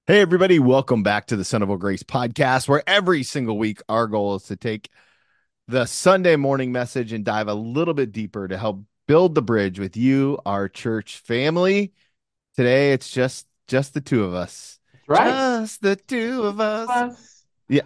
Hey, everybody, welcome back to the Son of a Grace podcast, where every single week our goal is to take the Sunday morning message and dive a little bit deeper to help build the bridge with you, our church family. Today, it's just the two of us. That's right. Just the two of us. Us. Yeah.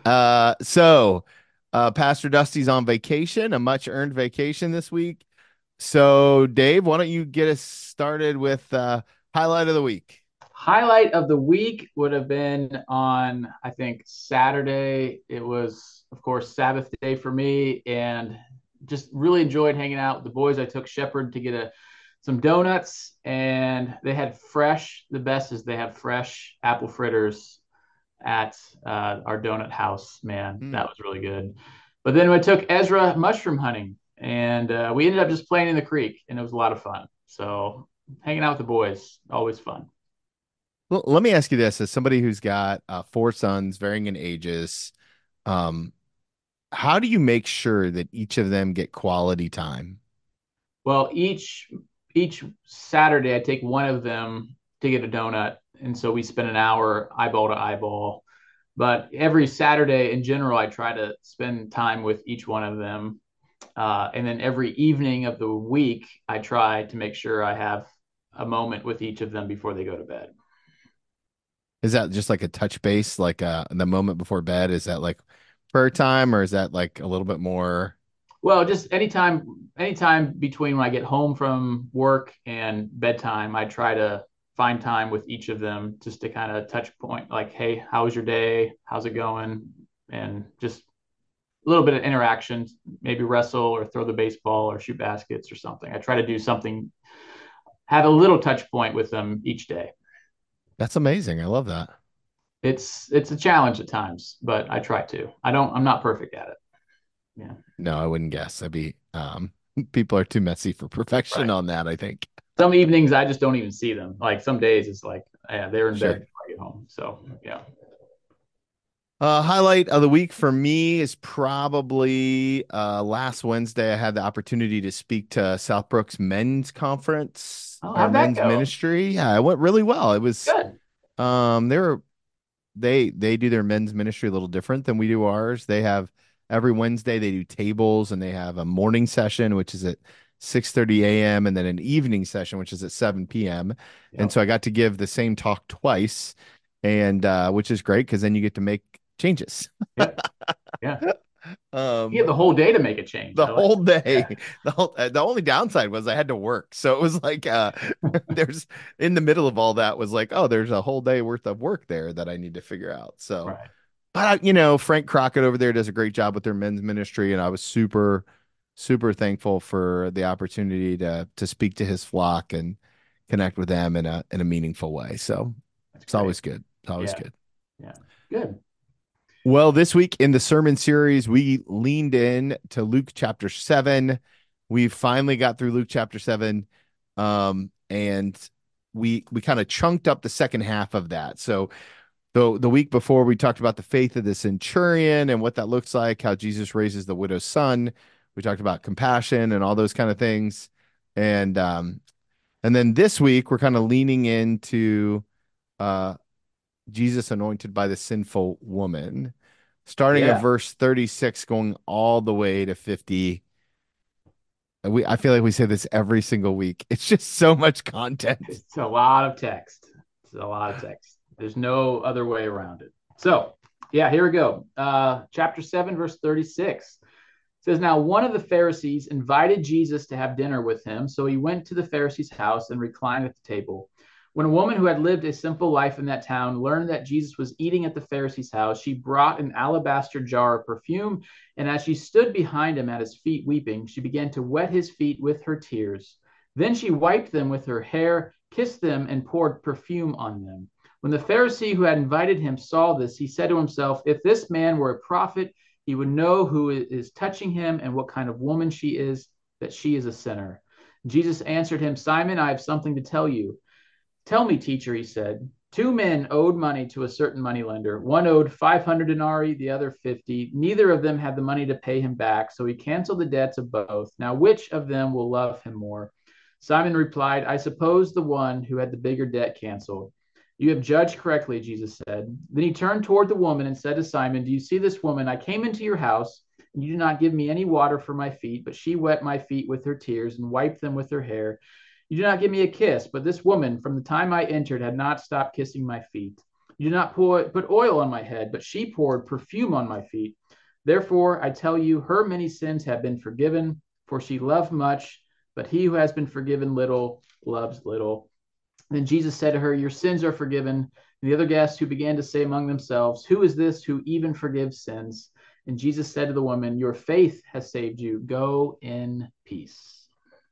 So Pastor Dusty's on vacation, a much earned vacation this week. So, Dave, why don't you get us started with highlight of the week? Highlight of the week would have been on, I think, Saturday. It was, of course, Sabbath day for me, and just really enjoyed hanging out with the boys. I took Shepherd to get some donuts, and they had fresh. The best is they have fresh apple fritters at our donut house. Man, Hmm. that was really good. But then I took Ezra mushroom hunting, and we ended up just playing in the creek, and it was a lot of fun. So hanging out with the boys, always fun. Well, let me ask you this: as somebody who's got four sons, varying in ages, um, how do you make sure that each of them get quality time? Well, each Saturday I take one of them to get a donut, and so we spend an hour eyeball to eyeball. But every Saturday in general, I try to spend time with each one of them. And then every evening of the week, I try to make sure I have a moment with each of them before they go to bed. Is that just like a touch base, like the moment before bed? Is that like prayer time, or is that like a little bit more? Well, just anytime between when I get home from work and bedtime, I try to find time with each of them just to kind of touch point, like, hey, how was your day? How's it going? And just a little bit of interaction, maybe wrestle or throw the baseball or shoot baskets or something. I try to do something, have a little touch point with them each day. That's amazing. I love that. It's a challenge at times, but I try to. I'm not perfect at it. Yeah. No, I wouldn't guess. I'd be people are too messy for perfection Right. on that, I think. Some evenings I just don't even see them. Like some days it's like, yeah, they're in bed Sure. before I get home. So yeah. Highlight of the week for me is probably last Wednesday. I had the opportunity to speak to Southbrook's men's conference, Oh, our how'd that men's go? ministry. Yeah, it went really well. It was Good. they were they do their men's ministry a little different than we do ours. They have every Wednesday they do tables and they have a morning session which is at 6:30 a.m. and then an evening session which is at 7 p.m. And Yep. so I got to give the same talk twice and which is great because then you get to make changes. Yep. Yeah. You get Um the whole day to make a change. the I like whole it. day. The only downside was I had to work. So it was like there's in the middle of all that was like, oh, there's a whole day worth of work there that I need to figure out. Yeah. So Right. but Frank Crockett over there does a great job with their men's ministry, and I was super thankful for the opportunity to speak to his flock and connect with them in a meaningful way. So That's it's great. always good. It's always Yeah. good. Yeah. Good. Well, this week in the sermon series, we leaned in to Luke chapter 7. We finally got through Luke chapter 7. And we kind of chunked up the second half of that. So the week before we talked about the faith of the centurion and what that looks like, how Jesus raises the widow's son. We talked about compassion and all those kind of things. And then this week we're kind of leaning into uh Jesus anointed by the sinful woman, starting at Yeah. verse 36 going all the way to 50. I feel like we say this every single week. It's just so much content. It's a lot of text. It's a lot of text. There's no other way around it. So, yeah, here we go. Chapter 7, verse 36 says, Now one of the Pharisees invited Jesus to have dinner with him. So he went to the Pharisee's house and reclined at the table. When a woman who had lived a simple life in that town learned that Jesus was eating at the Pharisee's house, she brought an alabaster jar of perfume. And as she stood behind him at his feet weeping, she began to wet his feet with her tears. Then she wiped them with her hair, kissed them, and poured perfume on them. When the Pharisee who had invited him saw this, he said to himself, If this man were a prophet, he would know who is touching him and what kind of woman she is, that she is a sinner. Jesus answered him, Simon, I have something to tell you. Tell me, teacher, he said. Two men owed money to a certain moneylender. One owed 500 denarii, the other 50. Neither of them had the money to pay him back, so he canceled the debts of both. Now, which of them will love him more? Simon replied, I suppose the one who had the bigger debt canceled. You have judged correctly, Jesus said. Then he turned toward the woman and said to Simon, do you see this woman? I came into your house, and you did not give me any water for my feet, but she wet my feet with her tears and wiped them with her hair. You did not give me a kiss, but this woman, from the time I entered, had not stopped kissing my feet. You did not put oil on my head, but she poured perfume on my feet. Therefore, I tell you, her many sins have been forgiven, for she loved much, but he who has been forgiven little loves little. Then Jesus said to her, your sins are forgiven. And the other guests who began to say among themselves, who is this who even forgives sins? And Jesus said to the woman, your faith has saved you. Go in peace.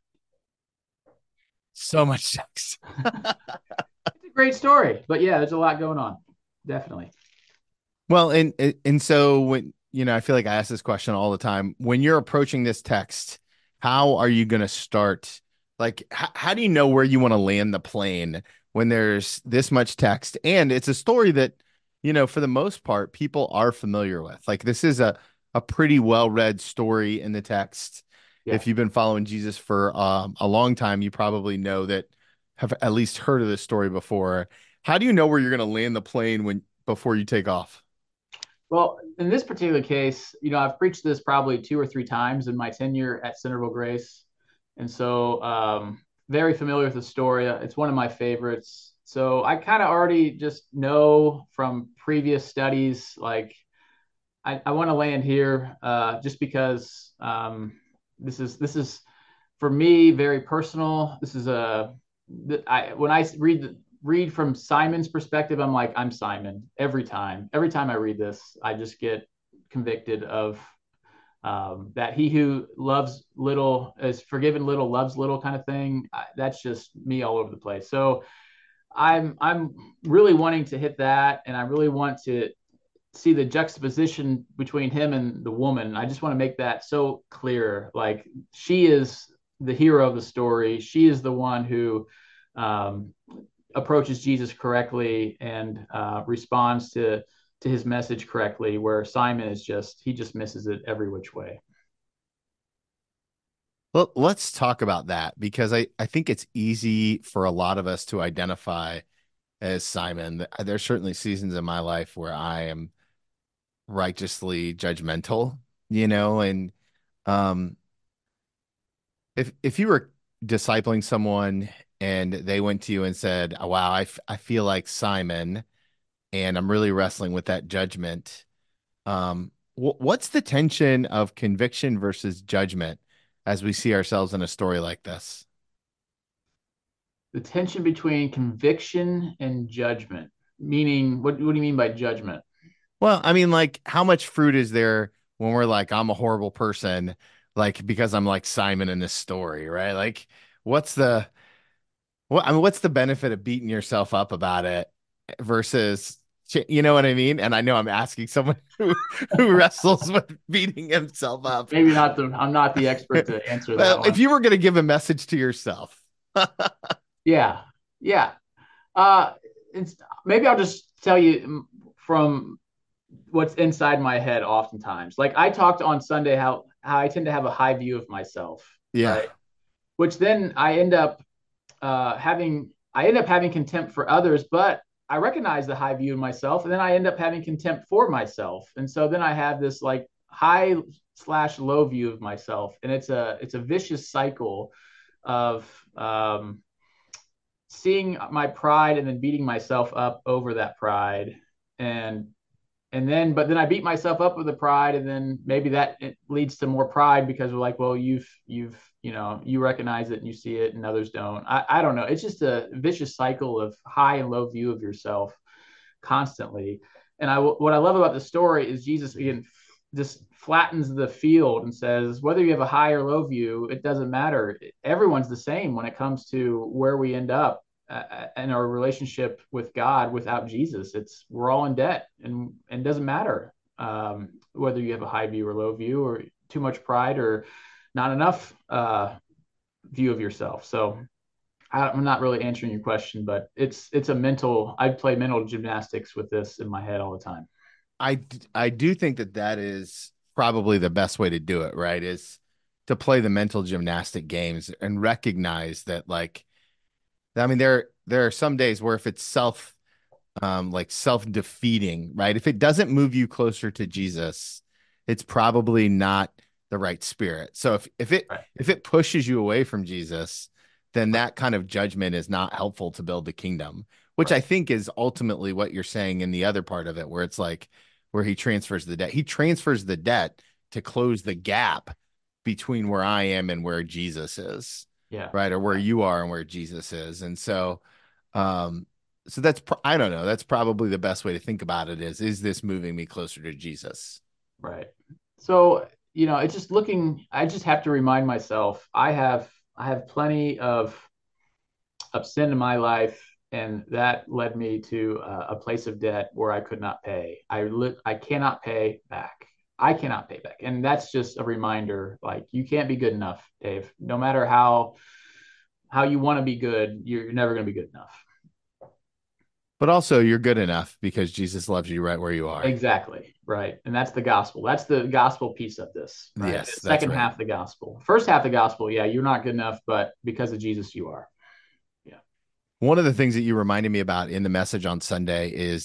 So much sex. It's a great story, but yeah, there's a lot going on. Definitely. Well, and so when I feel like I ask this question all the time. When you're approaching this text, how are you going to start? Like, how do you know where you want to land the plane when there's this much text? And it's a story that, for the most part, people are familiar with. Like, this is a pretty well-read story in the text. Yeah. If you've been following Jesus for a long time, you probably know that, have at least heard of this story before. How do you know where you're going to land the plane before you take off? Well, in this particular case, I've preached this probably 2 or 3 times in my tenure at Centerville Grace. And so, very familiar with the story. It's one of my favorites. So I kind of already just know from previous studies, like I want to land here, just because this is for me very personal. This is when I read from Simon's perspective, I'm like, I'm Simon every time. Every time I read this, I just get convicted of that he who loves little is forgiven little loves little kind of thing. That's just me all over the place. So I'm really wanting to hit that, and I really want to see the juxtaposition between him and the woman. I just want to make that so clear. Like, she is the hero of the story. She is the one who um, approaches Jesus correctly and responds to his message correctly, where Simon is he just misses it every which way. Well, let's talk about that because I think it's easy for a lot of us to identify as Simon. There's certainly seasons in my life where I am righteously judgmental, and um, if you were discipling someone and they went to you and said, oh, wow, I feel like Simon and I'm really wrestling with that judgment. What's the tension of conviction versus judgment as we see ourselves in a story like this? The tension between conviction and judgment, meaning what do you mean by judgment? Well, I mean, like, how much fruit is there when we're like, I'm a horrible person, like, because I'm like Simon in this story, right? Like, what's the what's the benefit of beating yourself up about it versus, you know what I mean? And I know I'm asking someone who wrestles with beating himself up. Maybe not the I'm not the expert to answer that Well, if one. you were going to give a message to yourself, Yeah, yeah. Uh, it's maybe I'll just tell you from what's inside my head. Oftentimes, like I talked on Sunday, how I tend to have a high view of myself, yeah. right? Which then I end up having contempt for others, but I recognize the high view of myself, and then I end up having contempt for myself, and so then I have this like high slash low view of myself, and it's a vicious cycle of seeing my pride and then beating myself up over that pride, and but then I beat myself up with the pride, and then maybe that it leads to more pride because we're like, well, you recognize it and you see it and others don't. I don't know. It's just a vicious cycle of high and low view of yourself constantly. And what I love about the story is Jesus again just flattens the field and says, whether you have a high or low view, it doesn't matter. Everyone's the same when it comes to where we end up in our relationship with God without Jesus. We're all in debt, and it doesn't matter whether you have a high view or low view, or too much pride or not enough view of yourself. So I'm not really answering your question, but it's a mental. I play mental gymnastics with this in my head all the time. I do think that is probably the best way to do it, right? Is to play the mental gymnastic games and recognize that, like, I mean, there are some days where if it's like self-defeating, right? If it doesn't move you closer to Jesus, it's probably not the right spirit. So Right. if it pushes you away from Jesus, then that kind of judgment is not helpful to build the kingdom, which I Right. think is ultimately what you're saying in the other part of it, where it's like where he transfers the debt. He transfers the debt to close the gap between where I am and where Jesus is, Yeah. right? Or where you are and where Jesus is. And um, so I don't know. That's probably the best way to think about it is this moving me closer to Jesus? Right. So, it's just I just have to remind myself I have plenty of sin in my life, and that led me to a place of debt where I could not pay. I cannot pay back. I cannot pay back, and that's just a reminder. Like, you can't be good enough, Dave. No matter how you want to be good, you're never going to be good enough. But also you're good enough because Jesus loves you right where you are. Exactly. Right. And that's the gospel. That's the gospel piece of this, right? Yes, The that's second right. half of the gospel. First half of the gospel, yeah, you're not good enough, but because of Jesus, you are. Yeah. One of the things that you reminded me about in the message on Sunday is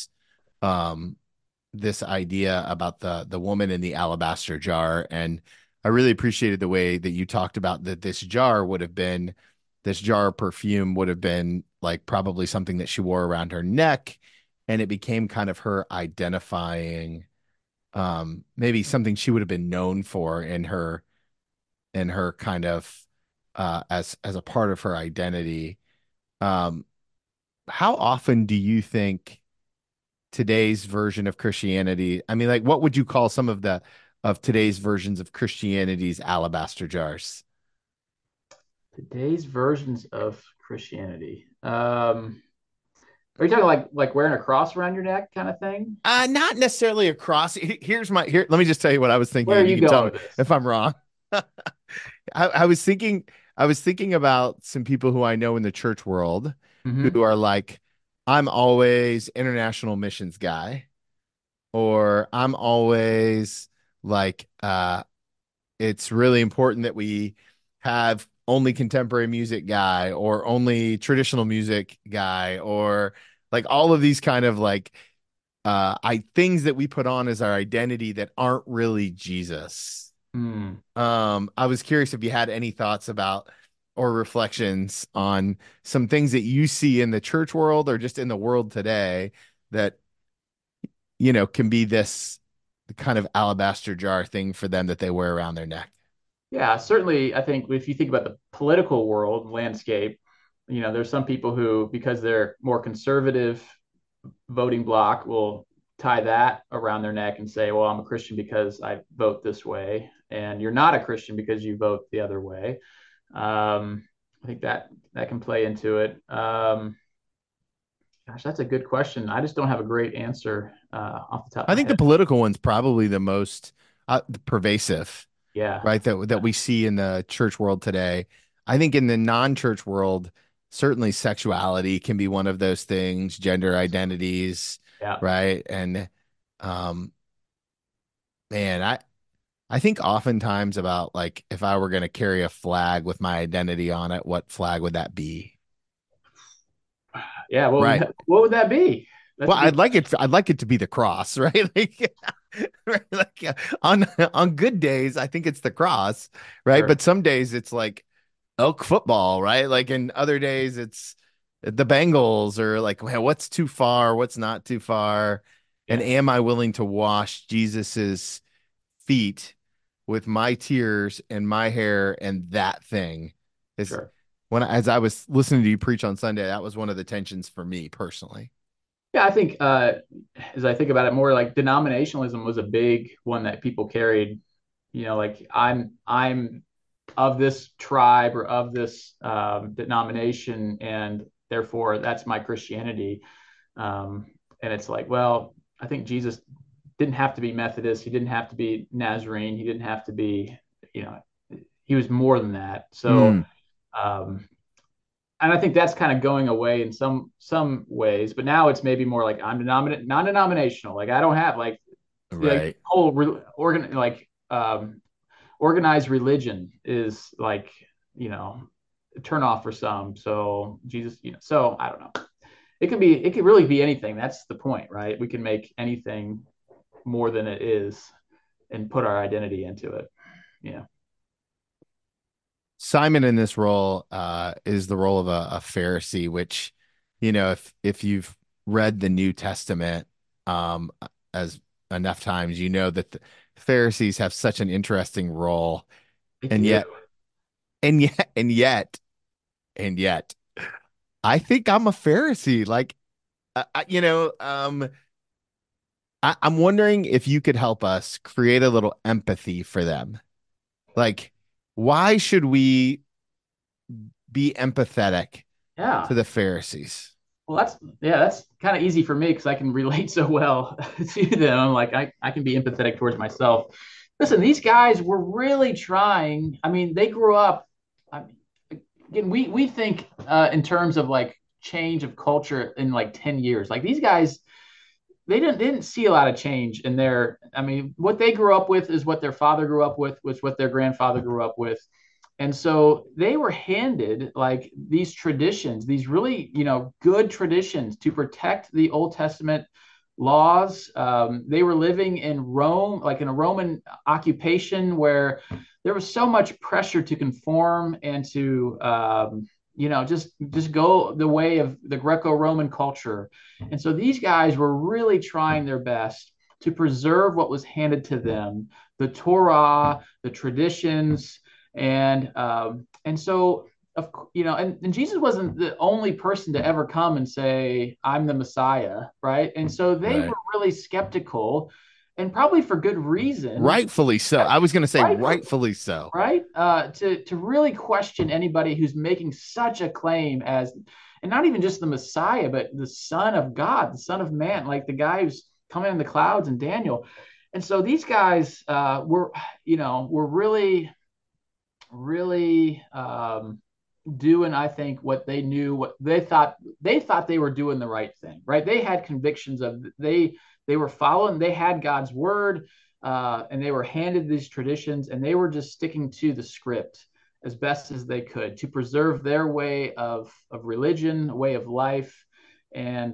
um this idea about the woman in the alabaster jar. And I really appreciated the way that you talked about that this jar of perfume would have been like probably something that she wore around her neck, and it became kind of her identifying, maybe something she would have been known for in her kind of as a part of her identity. Um, how often do you think today's version of Christianity? I mean, like, what would you call some of the of today's versions of Christianity's alabaster jars? Today's versions of Christianity. Are you talking like wearing a cross around your neck kind of thing? Not necessarily a cross. Here's my here. Let me just tell you what I was thinking, Where are and you you can tell going me with this? if I'm wrong. I was thinking about some people who I know in the church world Mm-hmm. who are like, I'm always international missions guy, or I'm always like, it's really important that we have only contemporary music guy or only traditional music guy, or like all of these kind of like I things that we put on as our identity that aren't really Jesus. Mm. I was curious if you had any thoughts about or reflections on some things that you see in the church world or just in the world today that can be this kind of alabaster jar thing for them that they wear around their neck. Yeah, certainly. I think if you think about the political world landscape, there's some people who, because they're more conservative voting bloc, will tie that around their neck and say, well, I'm a Christian because I vote this way. And you're not a Christian because you vote the other way. I think that can play into it. Gosh, that's a good question. I just don't have a great answer off the top of I my think the head. political one's probably the most pervasive, Yeah. right? That we see in the church world today. I think in the non-church world, certainly sexuality can be one of those things, gender identities, Yeah. right? And um, man, I think oftentimes about like if I were going to carry a flag with my identity on it, what flag would that be? Yeah. Right. What would that be? That's Well, a good question. I'd like it to be the cross, right? Like, right? Like on good days, I think it's the cross, right? Sure. But some days it's like elk football, right? Like in other days it's the Bengals, or like, well, what's too far, what's not too far, and Yeah. am I willing to wash Jesus's feet with my tears and my hair and that thing? Is Sure. as I was listening to you preach on Sunday, that was one of the tensions for me personally. Yeah, I think as I think about it more, like denominationalism was a big one that people carried. Like I'm of this tribe or of this denomination, and therefore that's my Christianity. Um, and it's like, well, I think Jesus didn't have to be Methodist. He didn't have to be Nazarene. He didn't have to be, you know, he was more than that. So, Mm, um, and I think that's kind of going away in some ways. But now it's maybe more like I'm non-denominational. Like I don't have like right. whole organ like organized religion is like a turn off for some. So Jesus, so I don't know. it could really be anything. That's the point, right? We can make anything more than it is and put our identity into it. Yeah. Simon in this role is the role of a Pharisee, which, if you've read the New Testament as enough times, you know that the Pharisees have such an interesting role, They and do. yet, and yet, and yet, and yet, I think I'm a Pharisee. Like, I'm wondering if you could help us create a little empathy for them. Like, why should we be empathetic Yeah. to the Pharisees? Well, that's kind of easy for me because I can relate so well to them. I'm like, I can be empathetic towards myself. Listen, these guys were really trying. I mean, they grew up. I mean, again, we think in terms of like change of culture in like 10 years. Like these guys, they didn't see a lot of change in their. I mean, what they grew up with is what their father grew up with, was what their grandfather grew up with. And so they were handed like these traditions, these really, good traditions to protect the Old Testament laws. They were living in Rome, like in a Roman occupation where there was so much pressure to conform and to, just go the way of the Greco-Roman culture. And so these guys were really trying their best to preserve what was handed to them, the Torah, the traditions, and so and Jesus wasn't the only person to ever come and say, I'm the Messiah, right? And so they were Right. really skeptical, and probably for good reason, Rightfully so. I was going to say right? rightfully so. Right? To really question anybody who's making such a claim as, and not even just the Messiah, but the Son of God, the Son of Man, like the guy who's coming in the clouds and Daniel. And so these guys were really, really doing, I think, what they knew, what they thought they were doing the right thing, right? They had convictions of they were following, they had God's word, and they were handed these traditions, and they were just sticking to the script as best as they could to preserve their way of religion, way of life, and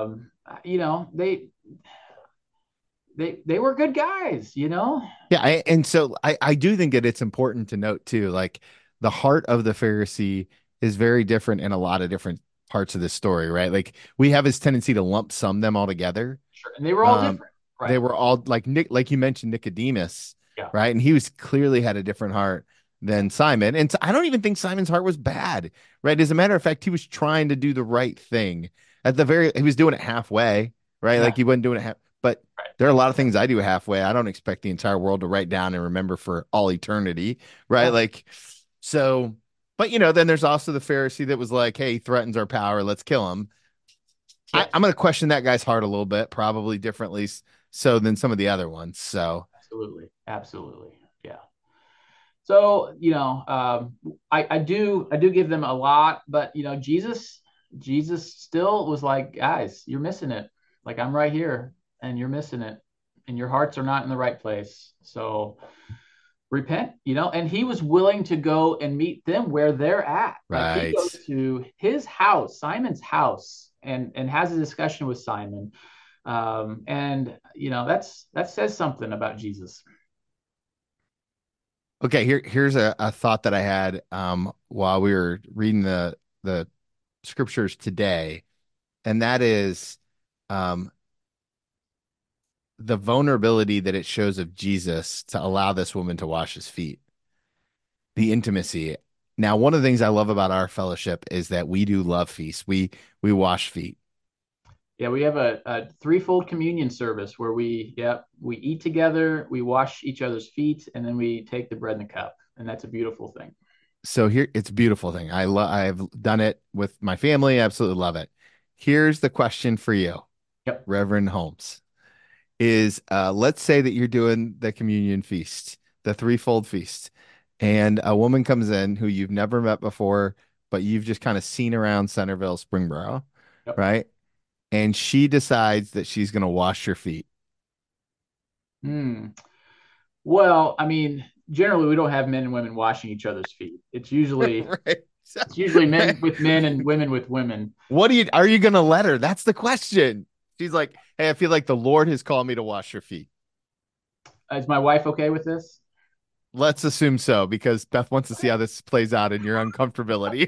they were good guys. Yeah, and so I do think that it's important to note too, like the heart of the Pharisee is very different in a lot of different parts of the story, right? Like we have this tendency to lump sum them all together. Sure. And they were all Um, different, they right? were all like like you mentioned Nicodemus, Yeah. right? And he was clearly had a different heart than Simon. And so I don't even think Simon's heart was bad, right? As a matter of fact, he was trying to do the right thing. He was doing it halfway, right? Yeah. Like he wasn't doing it half, but Right. there are a lot of things I do halfway. I don't expect the entire world to write down and remember for all eternity, right? Yeah. Like, so, but then there's also the Pharisee that was like, hey, he threatens our power. Let's kill him. Yes. I'm going to question that guy's heart a little bit, probably differently so than some of the other ones. So, Absolutely. Absolutely. Yeah. So, I do give them a lot, but Jesus still was like, guys, you're missing it. Like I'm right here and you're missing it and your hearts are not in the right place. So repent. And he was willing to go and meet them where they're at. Like he right. goes to his house, Simon's house, and has a discussion with Simon. And that says something about Jesus. Okay, here's a thought that I had while we were reading the scriptures today, and that is um the vulnerability that it shows of Jesus to allow this woman to wash his feet, the intimacy. Now, one of the things I love about our fellowship is that we do love feasts. We wash feet. Yeah, we have a threefold communion service where we eat together, we wash each other's feet, and then we take the bread and the cup, and that's a beautiful thing. So here it's a beautiful thing. I've done it with my family. I absolutely love it. Here's the question for you, Yep. Reverend Holmes. Is let's say that you're doing the communion feast, the threefold feast, and a woman comes in who you've never met before, but you've just kind of seen around Centerville, Springboro, Yep. right? And she decides that she's going to wash your feet. Hmm. Well, I mean, generally we don't have men and women washing each other's feet. It's usually Right. It's usually men with men and women with women. What are you gonna let her? That's the question. She's like, hey, I feel like the Lord has called me to wash your feet. Is my wife okay with this? Let's assume so, because Beth wants to see how this plays out in your uncomfortability.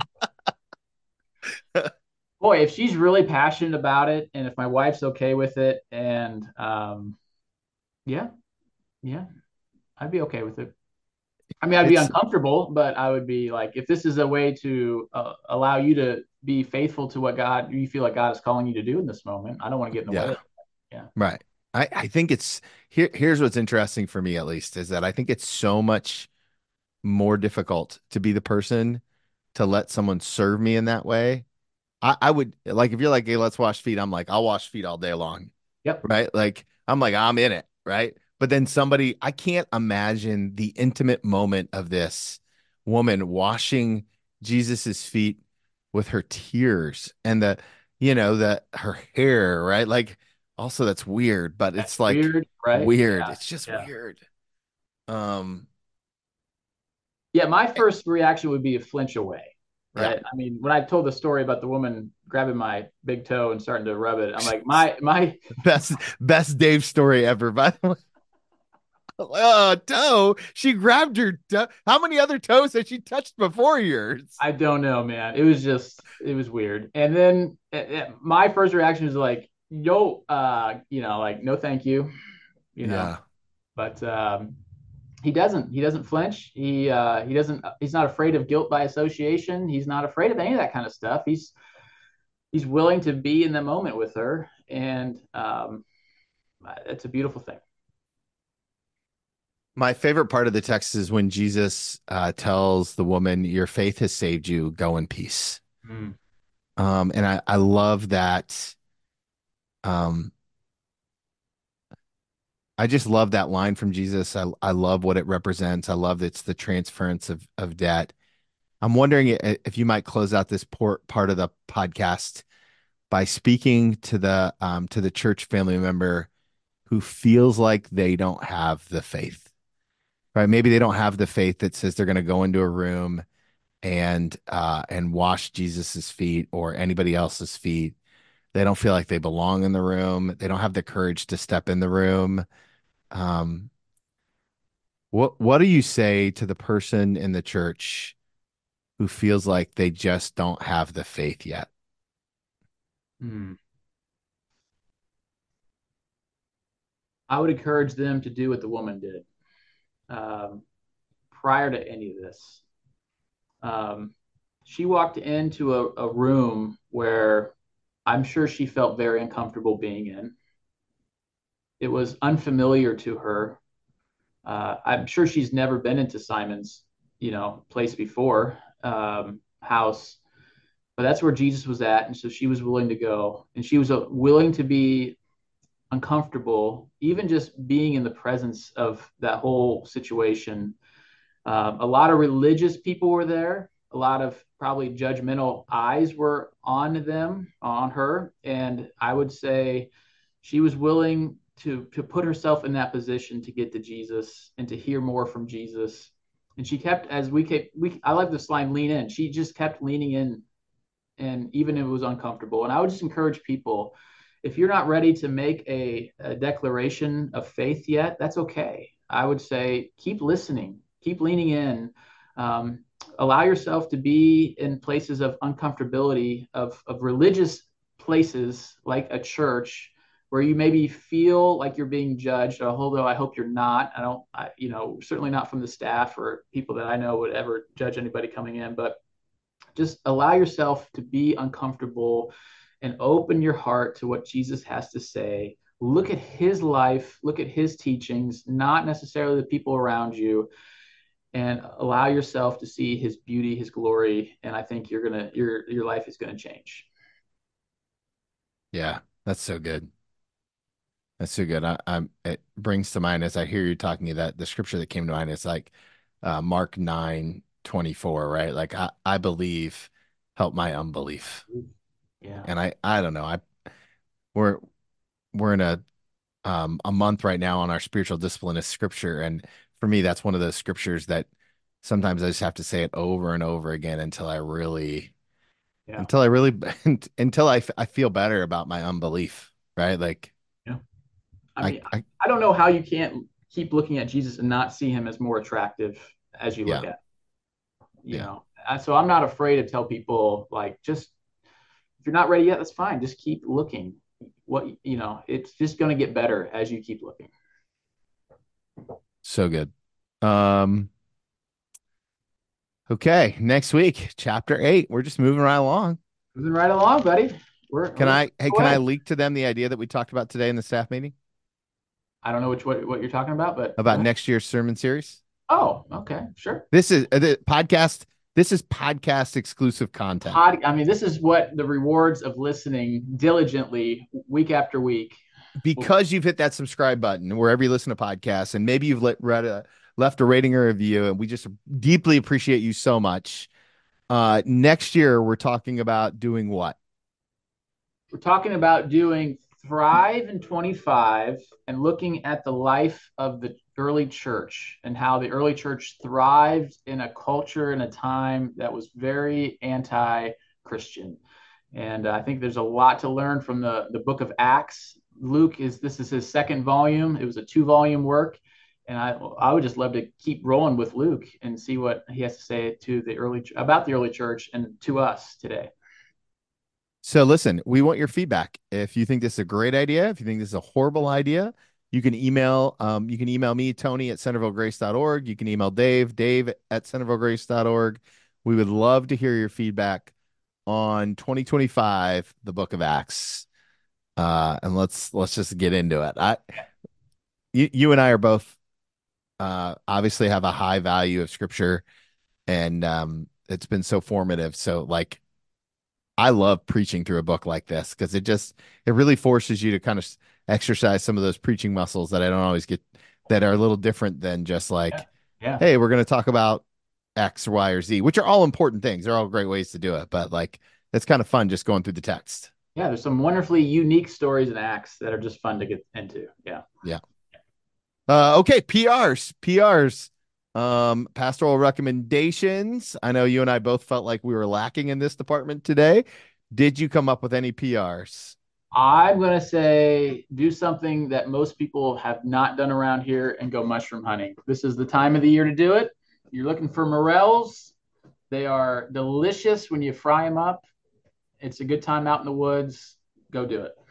Boy, if she's really passionate about it, and if my wife's okay with it, and yeah, yeah, I'd be okay with it. I mean, I'd be It's uncomfortable, but I would be like, if this is a way to allow you to be faithful to what God you feel like God is calling you to do in this moment, I don't want to get in the way yeah, of it. Yeah. right. I think it's here's what's interesting for me at least is that I think it's so much more difficult to be the person to let someone serve me in that way. I would like if you're like, hey, let's wash feet. I'm like, I'll wash feet all day long. Yep. Right? Like I'm like, I'm in it, right? But then somebody, I can't imagine the intimate moment of this woman washing Jesus's feet with her tears and the her hair, right? Like also that's weird, but That's it's like weird, right? weird. It's just Yeah. weird. Um, Yeah, my first reaction would be to flinch away, yeah. right? I mean, when I told the story about the woman grabbing my big toe and starting to rub it, I'm like, my Best Dave story ever, by the way. Toe. She grabbed your toe. How many other toes has she touched before yours? I don't know, man. It was weird. And then my first reaction was like, yo, like no thank you, you know. Yeah. But he doesn't flinch. He doesn't he's not afraid of guilt by association. He's not afraid of any of that kind of stuff. He's willing to be in the moment with her, and it's a beautiful thing. My favorite part of the text is when Jesus tells the woman, "Your faith has saved you. Go in peace." Mm. And I love that. Um, I just love that line from Jesus. I love what it represents. I love that it's the transference of debt. I'm wondering if you might close out this part of the podcast by speaking to the church family member who feels like they don't have the faith, right? Maybe they don't have the faith that says they're going to go into a room and wash Jesus's feet or anybody else's feet. They don't feel like they belong in the room. They don't have the courage to step in the room. Um, what do you say to the person in the church who feels like they just don't have the faith yet? Mm. I would encourage them to do what the woman did um, prior to any of this. Um, she walked into a room where I'm sure she felt very uncomfortable being in. It was unfamiliar to her. I'm sure she's never been into Simon's, place before, house, but that's where Jesus was at, and so she was willing to go, and she was willing to be uncomfortable, even just being in the presence of that whole situation. A lot of religious people were there. A lot of probably judgmental eyes were on them, on her. And I would say she was willing to put herself in that position to get to Jesus and to hear more from Jesus. And she kept, as we kept, I like this line, lean in. She just kept leaning in, and even if it was uncomfortable. And I would just encourage people, if you're not ready to make a declaration of faith yet, that's okay. I would say keep listening, keep leaning in, allow yourself to be in places of uncomfortability, of religious places like a church where you maybe feel like you're being judged, although I hope you're not. Certainly not from the staff or people that I know would ever judge anybody coming in, but just allow yourself to be uncomfortable and open your heart to what Jesus has to say. Look at his life, look at his teachings, not necessarily the people around you, and allow yourself to see his beauty, his glory, and I think your life is going to change. Yeah, that's so good. That's so good. It brings to mind as I hear you talking that the scripture that came to mind is like Mark 9:24, right? Like I believe, help my unbelief. Yeah. And I don't know. We're we're in a month right now on our spiritual discipline of scripture. And for me, that's one of those scriptures that sometimes I just have to say it over and over again Yeah. until I really until I feel better about my unbelief, right? Like Yeah. I I mean, I I don't know how you can't keep looking at Jesus and not see him as more attractive as you look yeah, at, you yeah. know. So I'm not afraid to tell people like just if you're not ready yet, that's fine. Just keep looking. What you know, it's just going to get better as you keep looking. So good. Um okay, next week, chapter 8. We're just moving right along. Moving right along, buddy. We're Can I away. leak to them the idea that we talked about today in the staff meeting I don't know what you're talking about, but go about ahead. next year's sermon series? Oh, okay, sure. This is the podcast. This is podcast exclusive content I mean, this is what the rewards of listening diligently week after week. because you've hit that subscribe button wherever you listen to podcasts, and maybe you've left a rating or review, and we just deeply appreciate you so much. Next year, we're talking about doing what? We're talking about doing Thrive in 25 and looking at the life of the early church and how the early church thrived in a culture and a time that was very anti-Christian. And I think there's a lot to learn from the book of Acts. This is his second volume. It was a 2 volume work. And I would just love to keep rolling with Luke and see what he has to say to about the early church and to us today. So listen, we want your feedback. If you think this is a great idea, if you think this is a horrible idea, you can email me, Tony at centervillegrace.org. You can email Dave at centervillegrace.org. We would love to hear your feedback on 2025, the book of Acts. And let's just get into it. You and I are both obviously have a high value of scripture, and it's been so formative. So like I love preaching through a book like this because it really forces you to kind of exercise some of those preaching muscles that I don't always get, that are a little different than just Yeah. like, Yeah. hey, we're going to talk about X, Y, or Z, which are all important things. They're all great ways to do it, but like it's kind of fun just going through the text. Yeah, there's some wonderfully unique stories and acts that are just fun to get into. Yeah. Yeah. Okay, PRs. Pastoral recommendations. I know you and I both felt like we were lacking in this department today. Did you come up with any PRs? I'm going to say do something that most people have not done around here and go mushroom hunting. This is the time of the year to do it. You're looking for morels. They are delicious when you fry them up. It's a good time out in the woods. Go do it.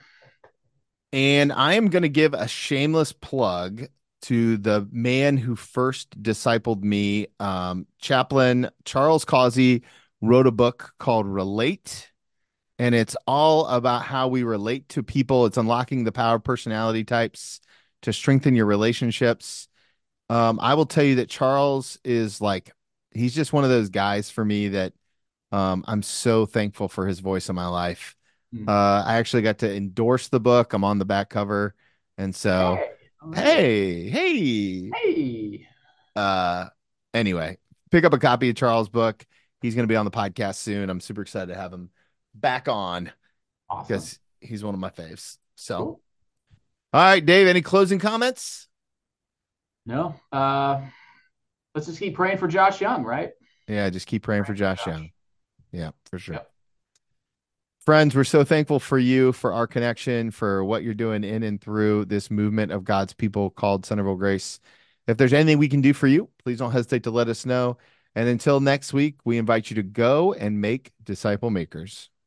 And I am going to give a shameless plug to the man who first discipled me. Chaplain Charles Causey wrote a book called Relate, and it's all about how we relate to people. It's unlocking the power of personality types to strengthen your relationships. I will tell you that Charles is like, he's just one of those guys for me that I'm so thankful for his voice in my life. Hmm. I actually got to endorse the book. I'm on the back cover. And so, Hey, all right. hey. Hey, Uh, anyway, pick up a copy of Charles' book. He's going to be on the podcast soon. I'm super excited to have him back on awesome. because he's one of my faves. So, all Cool. right, Dave, any closing comments? No, let's just keep praying for Josh Young, right? Yeah, just keep praying for Praying for Josh Young. Josh. Yeah, for sure. Yep. Friends, we're so thankful for you, for our connection, for what you're doing in and through this movement of God's people called Centerville Grace. If there's anything we can do for you, please don't hesitate to let us know. And until next week, we invite you to go and make disciple makers.